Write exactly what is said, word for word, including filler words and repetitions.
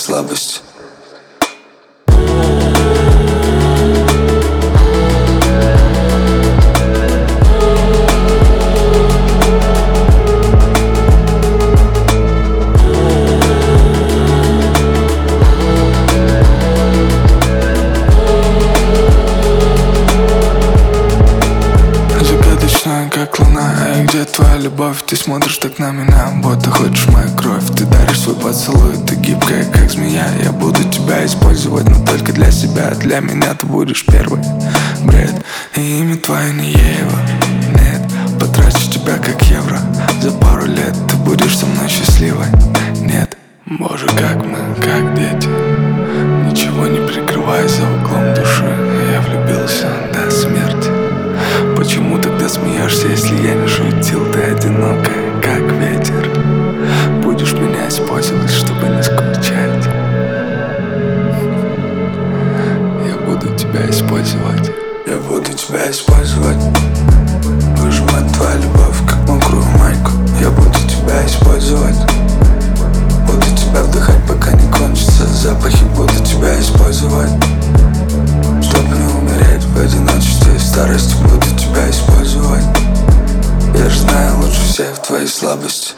слабости. Как луна, и где твоя любовь? Ты смотришь так на меня, будто хочешь мою кровь. Ты даришь свой поцелуй, ты гибкая, как змея. Я буду тебя использовать, но только для себя. Для меня ты будешь первый бред. И имя твое не Ева, нет. Потрачу тебя как евро. За пару лет ты будешь со мной счастливой, нет. Боже, как мы, как дети, ничего не прикрывая за углом души. Я влюбился до смерти. Почему тогда смеешься, если я не шутил? Ты одинокая, как ветер. Будешь меня использовать, чтобы не скучать. Я буду тебя использовать. Я буду тебя использовать. Выжимать твою любовь, как мокрую майку. Я буду тебя использовать. Буду тебя вдыхать, пока не кончатся запахи. Буду тебя использовать, чтоб не умереть в одиночестве и старости. Буду тебя использовать. Я же знаю лучше всех твои слабости.